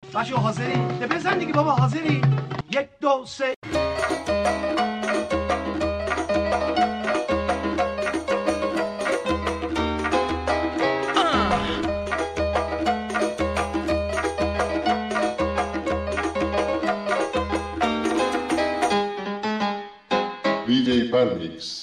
بچه حاضری؟ ده بزن دیگه بابا، حاضری؟ 1 2 3. DJ Palmix.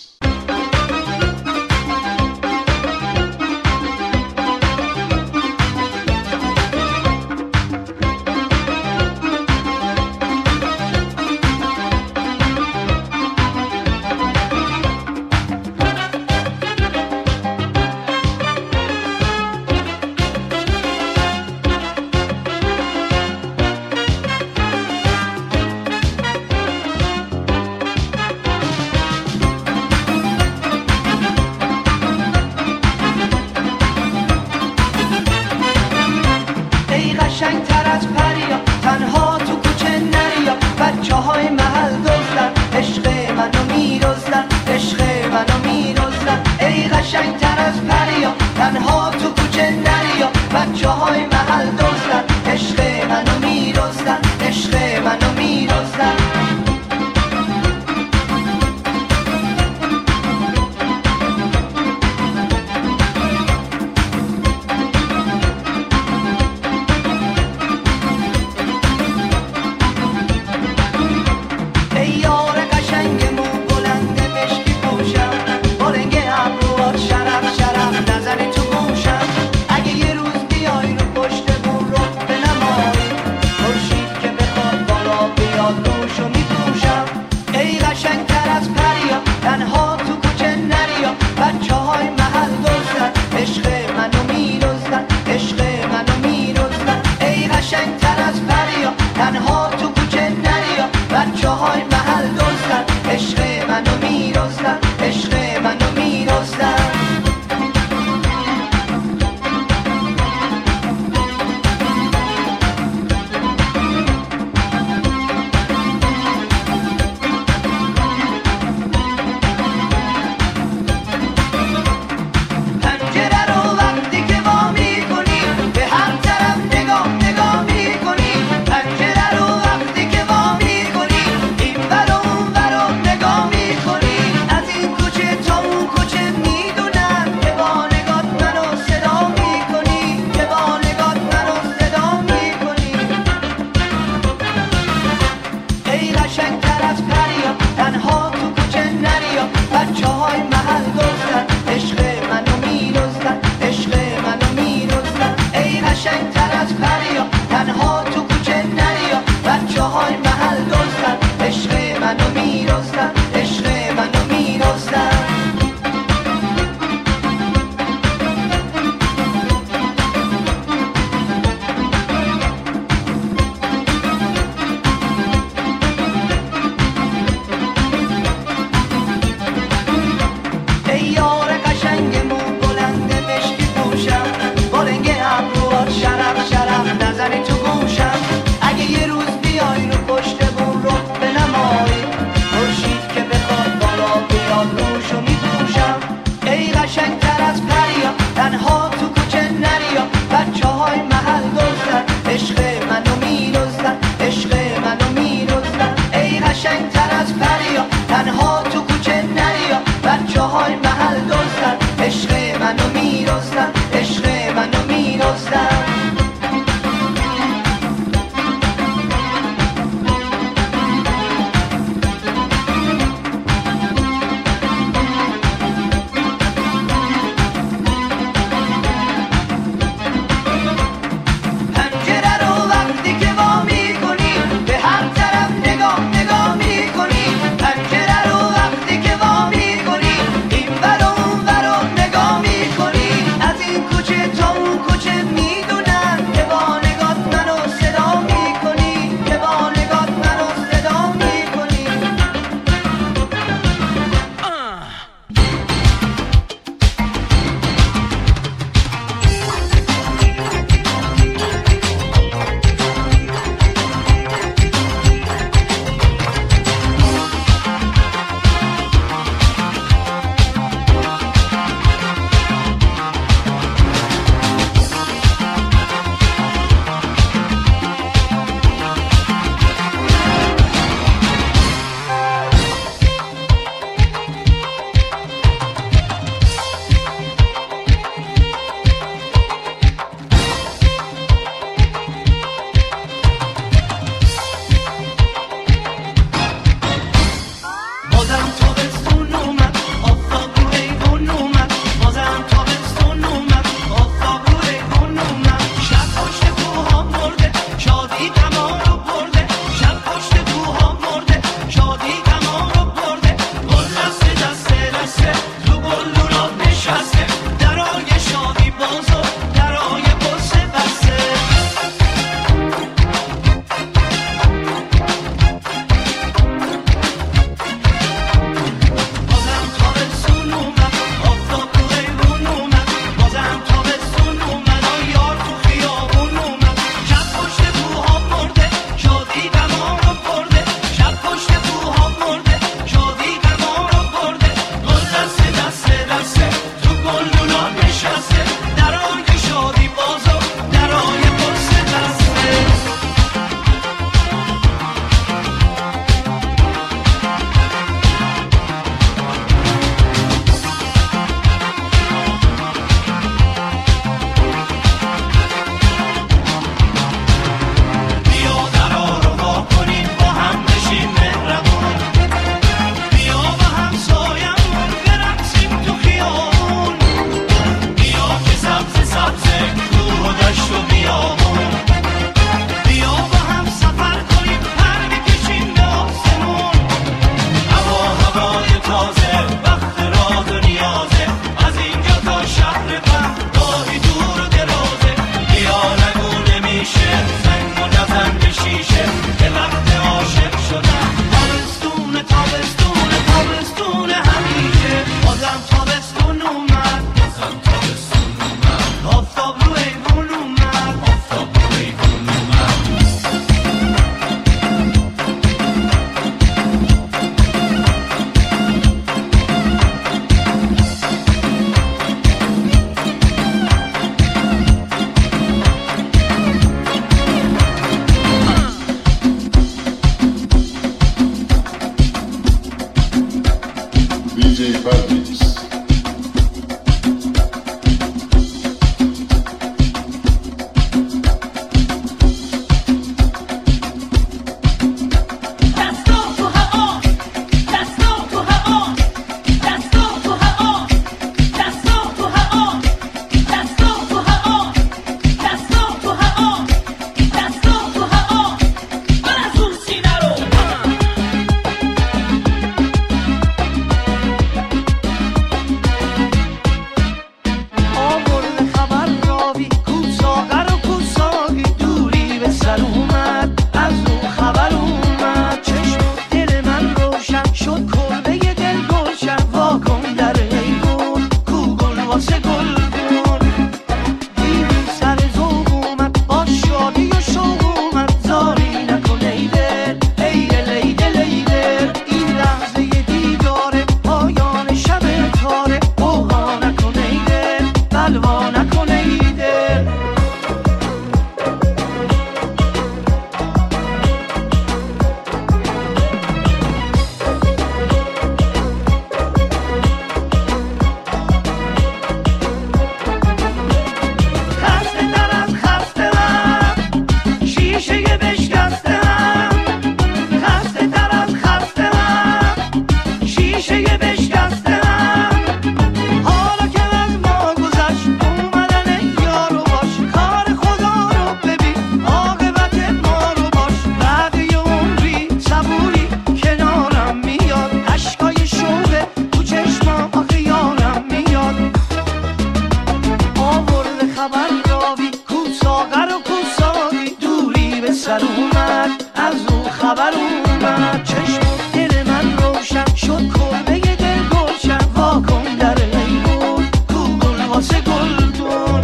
سر اومد از اون خبر اومد چشم و دل من روشن شد کلبه دل گلشن واکن در میمون کو گل واسه گلدون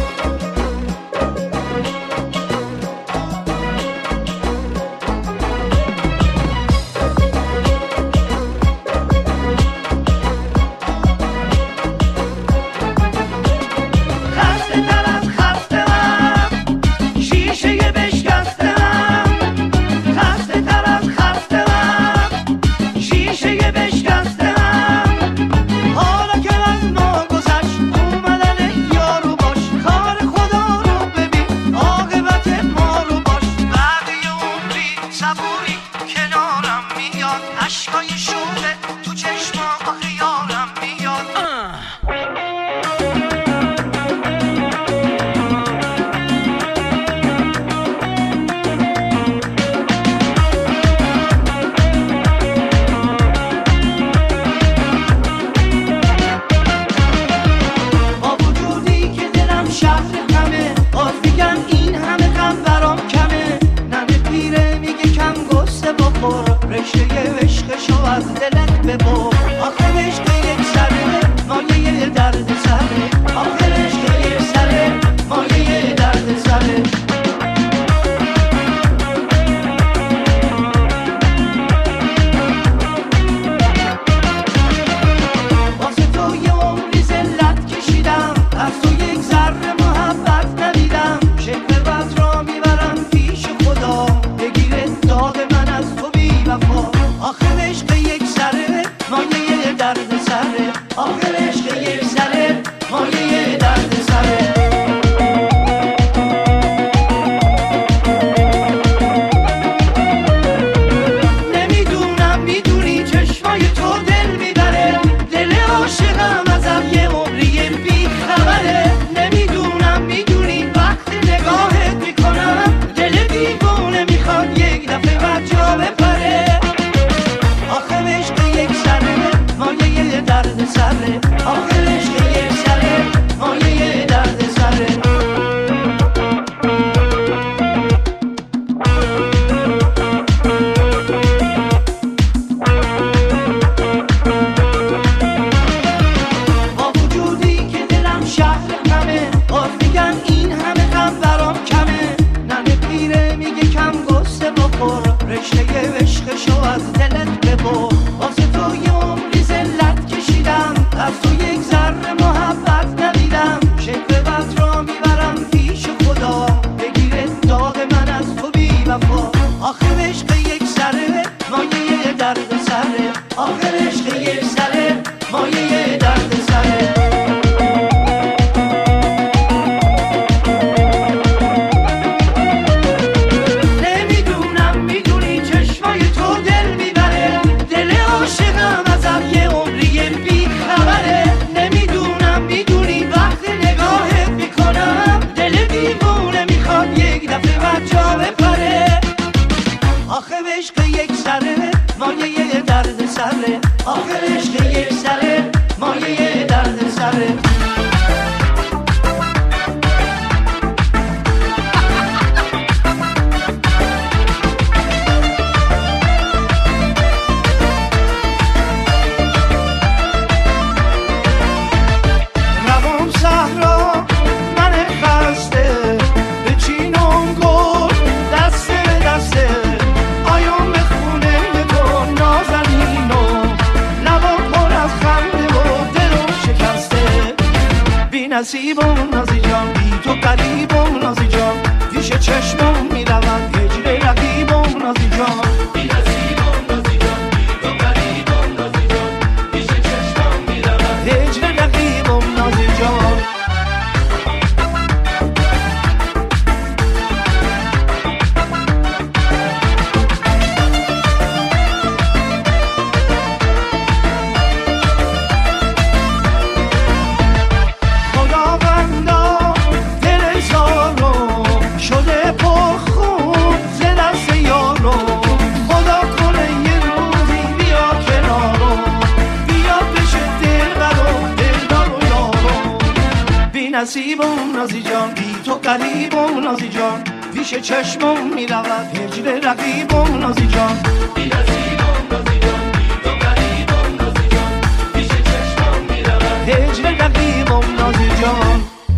نصیبم نازی جان بی تو قریبم نازی جان پیش چشمم میروم هجر رقیبم نازی جان بی نصیبم نازی جان بی تو قریبم نازی جان پیش چشمم میروم هجر رقیبم نازی جان نصیبم نازی جان بی تو قریبم نازی جان پیش چشمم میرود هجر رقیبم نازی جان بی نصیبم نازی جان بی تو غریبم نازی جان پیش چشمم میرود هجر رقیبم نازی جان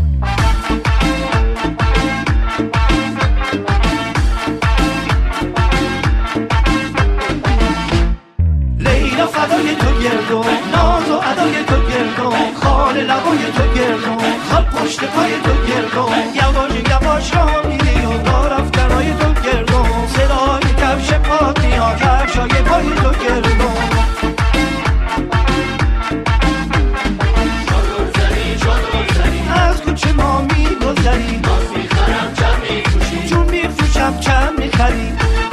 لیلا فدای تو گردم ناز و ادای تو گردم خال لبای تو گردم خال پشت پای تو گردم یواش یواش را میری و دارفتنای تو گردم صدای کفش پات میاد کفشای پای تو گردم چادر زنی از کوچه ما میگذری باز میخرم چند میفروشی چون میفروشم چند میخری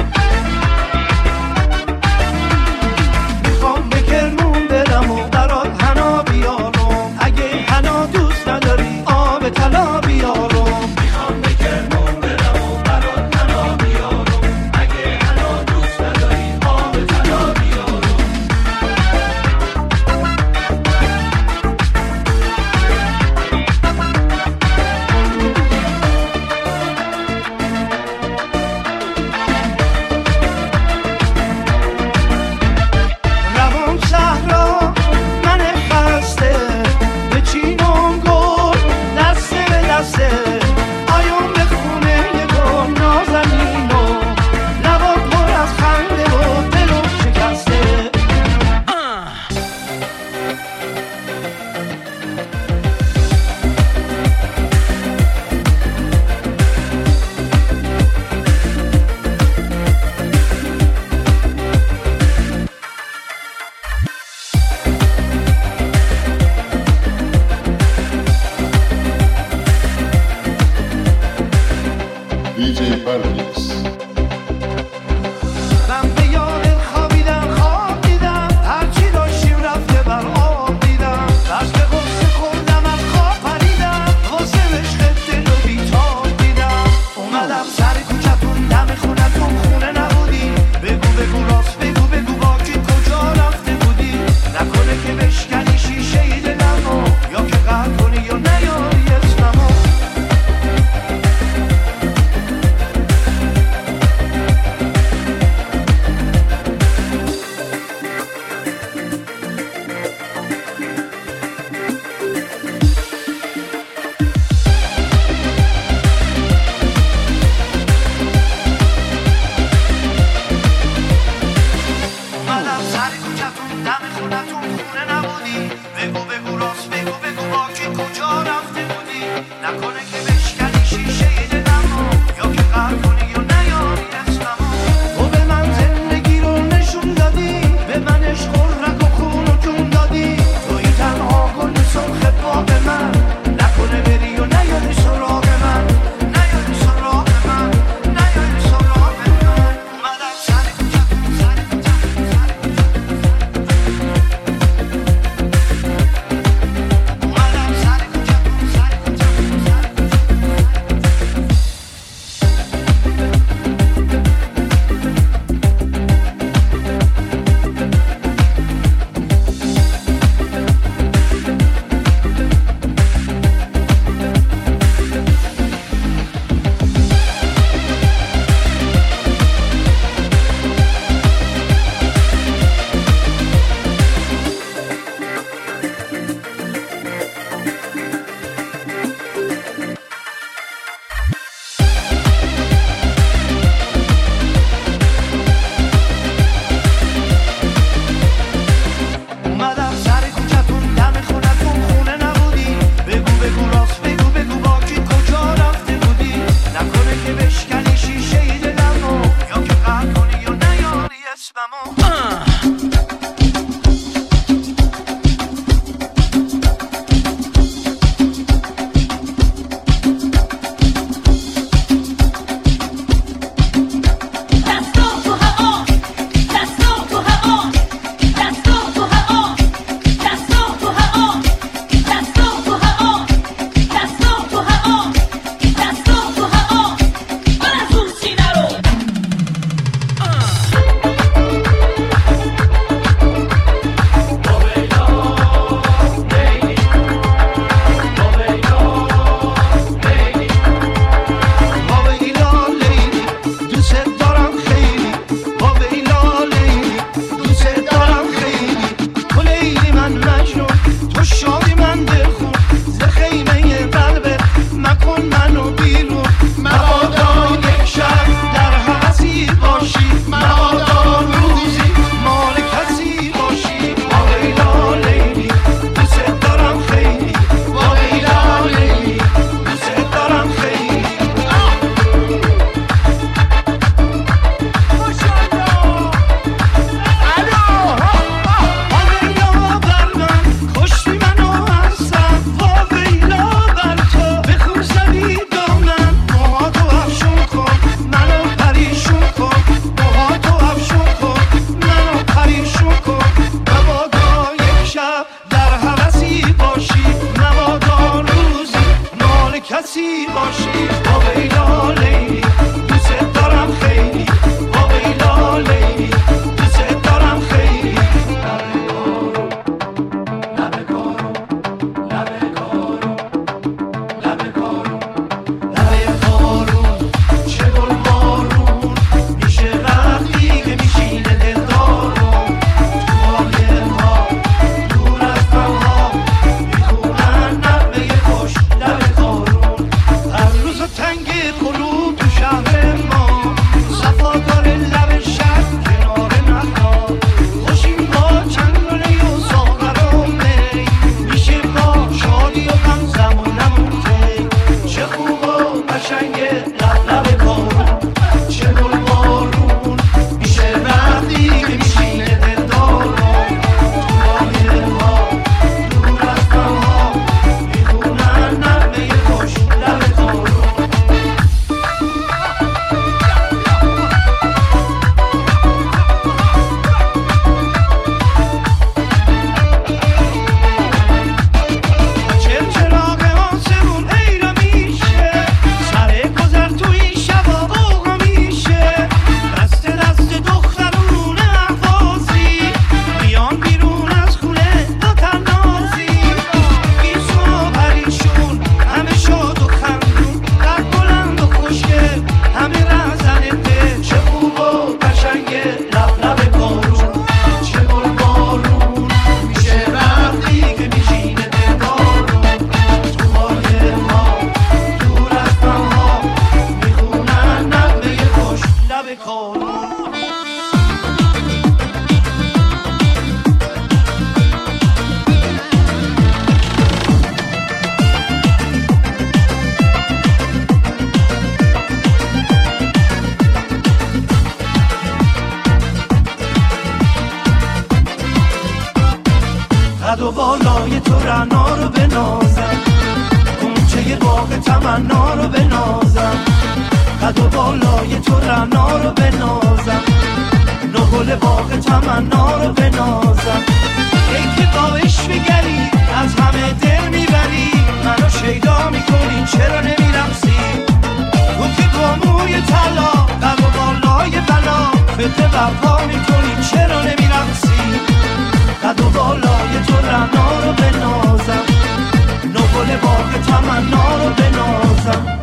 طلا بیارم میخوام به کرمون برم و برات طلا بیارم اگه حنا دوست نداری آب طلا بیارم روان صحرا من خسته به چینم گل دسته به دسته آیون به خونه گل نازنین و لبا پر از خنده و دلم شکسته DJ Parmix. من به یادت خوابیدم خواب دیدم هرچی داشتیم رفته بر آب دیدم بس به غصه خوردم از خواب پریدم واسه عشقت دل و بیتاب دیدم اومدم سر کوچتون دم خونتون خونه نبودی بگو بگو راست بگو بگو با کی کجا رفته بودی نکنه که بشکنی شیشه دلمو یا که قهر کنی یا نیاری اسممو و بالای تو رعنا رو بنازم، غنچه باغ تمنا رو بنازم، قد و بالای تو رعنا رو بنازم، نقل باغ تمنا رو بنازم. ای که با عشق بگری از همه دل میبری، منو شیدا میکنی چرا نمیرقصی؟ تو که با موی طلا قد و بالای بلا فتنه برپا میکنی چرا نمیرقصی؟ قد و بالای تو رعنا رو بنازم، نقل باغ تمنا رو بنازم.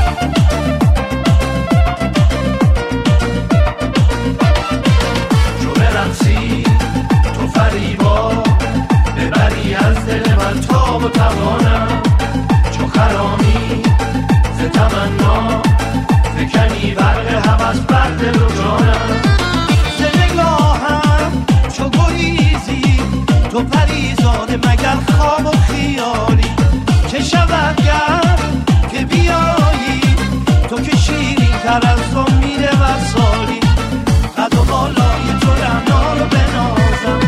جو برقصی تو فریبا ببری از دل من تاب و توانم، چو خرامی ز تمنا فکنی برق هوس بر دل و جانم. ز نگاهم چو گریزی تو پریزاده مگر خواب و خیالی، که شود گرم که بیایی تو که شیرین تر از امید وصالی، قد و بالای تو رعنا رو بنازم.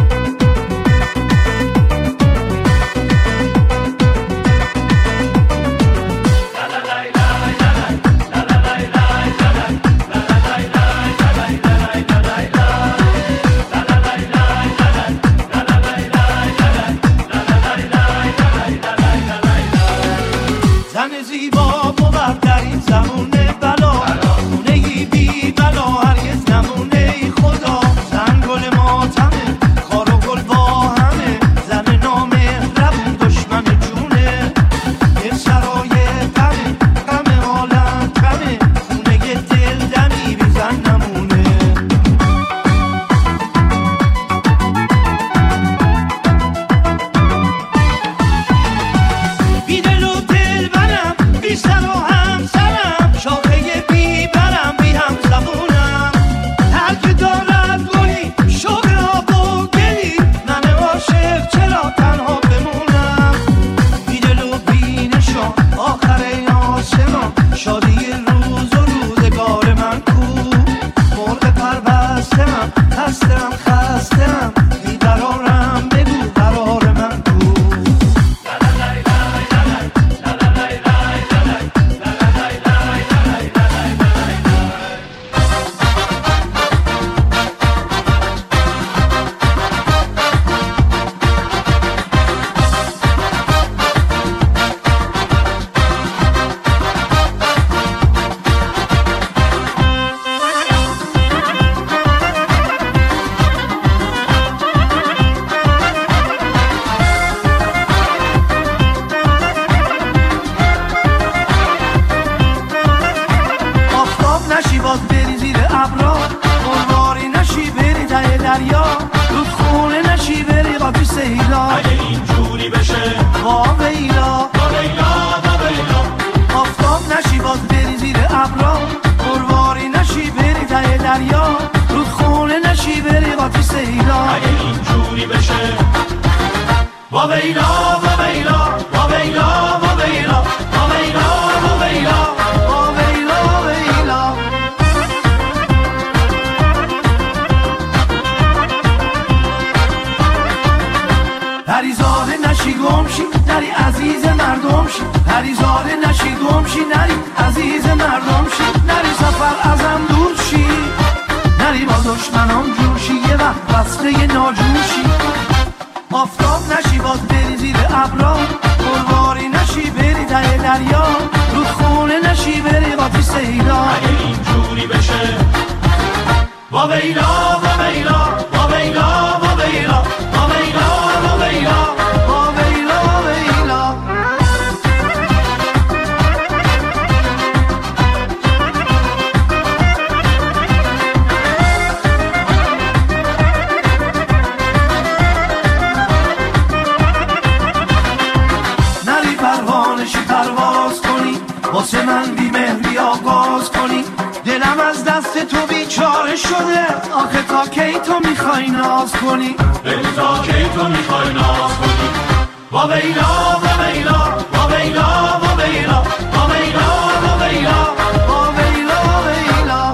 زن زیبا بود در این زمونه بلا، خونه‌ای بی بلا هرگز نمونه ای خدا. زن گل ماتمه خار و گل با همه، زن نامهربون دشمن جونه، یه سرای غمه غم عالم کمه، خونه دل دمی بی زن نمونه. بی دل و دل برم، بی سر و همسرم، شاخه بی برم بی هم زبونم. هر که دارد گلی شوق آب و گلی، من عاشق چرا تنها بمونم؟ بی دل و بی نشان آخر آسمان، شادی روز و روزگار من کو. مرغ پربستم هستم خستم، بی قرارم بگو قرار من کو. آفتاب نشی باز بری زیر ابرا، مرواری نشی بری ته دریا، رودخونه نشی بری قاپی سیلا. اگه اینجوری بشه وا ویلا با ویلا با ویلا، آفتاب نشی باز بری زیر ابرا، مرواری نشی بری ته دریا، رودخونه نشی بری قاپی سیلا. اگه اینجوری بشه با ویلا با ویلا با ویلا با ویلا با ویلا با ویلا. وا ویلا ویلا. پریزاده نشی گمشی نری عزیز مردم شی، پریزاده نشی گمشی نری عزیز مردم شی، نری سفر ازم دور شی، نری با دشمنام جور شی، یه وقت بسته ناجور شی. آفتاب نشی باز بری زیر ابرا، مرواری نشی بری ته دریا، رودخونه نشی بری قاپی سیلا. اگه اینجوری بشه با ویلا با ویلا با ویلا با ویلا با ویلا با ویلا. وا ویلا ویلا. نری پروانشی پرواز کنی، واسه من بی مهری آغاز کنی، دلم از دست تو بیچاره شده، آخه تا کی تو میخوای ناز کنی؟ بگو تا کی تو میخوای ناز کنی؟ با ویلا با ویلا با ویلا با ویلا با ویلا با ویلا با ویلا ویلا.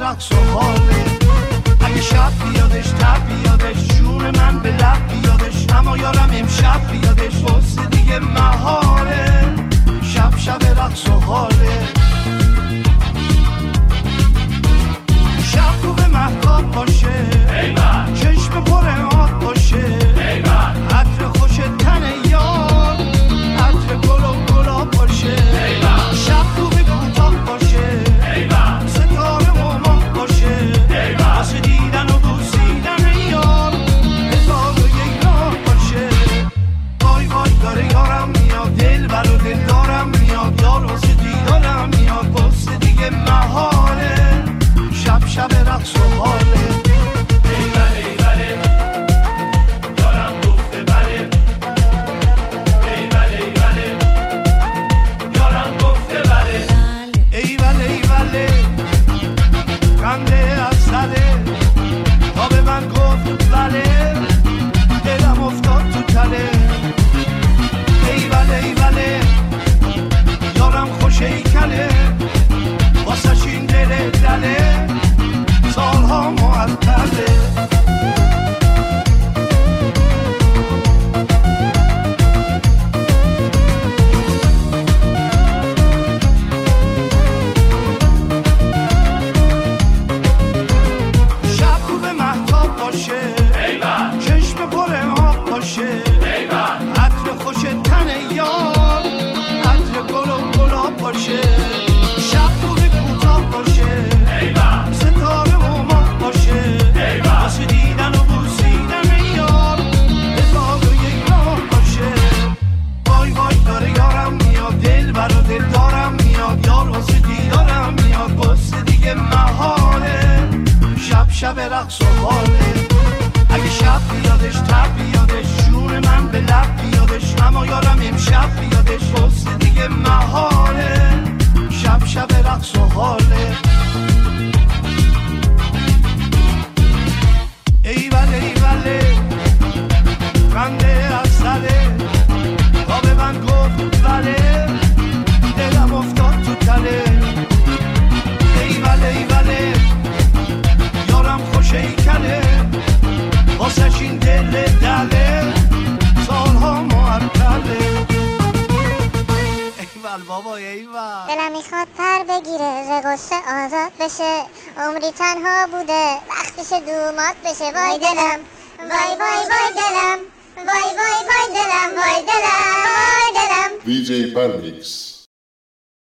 رقص و حاله اگه شب بیادش تب بیادش جون من به لب بیادش اما یارم امشب بیادش واسه دیگه محاله شب شب رقص و حاله شب رو به محتاب باشه چشم پر آب باشه عطر خوش تن یار عطر گل و گلاب باشه شب رو به کوتاه باشه ستاره و ماه باشه واسه دیدن و بوسیدن یار هزار و یک راه باشه وای وای داره یارم میاد دل برا دل دارم میاد یار واسه دیدارم میاد واسه دیگه محاله شب شب رقص و حاله شب رقص و حاله اگه شب بیادش تب بیادش جون من به لب بیادش اما یارم امشب بیادش واسه دیگه محاله شب شب رقص و حاله ای وله خنده از سره تا به من گفت بله دلم افتاد تو تله ای وله یارم خوشه ای کله واسش این دل دله سالها معطله ایول بابا ایول دلم میخواد پر بگیره ز غصه آزاد بشه عمری تنها بوده وقتش دومات بشه وای دلم وای وای وای دلم وای وای وای دلم وای دلم وای دلم DJ Parmix.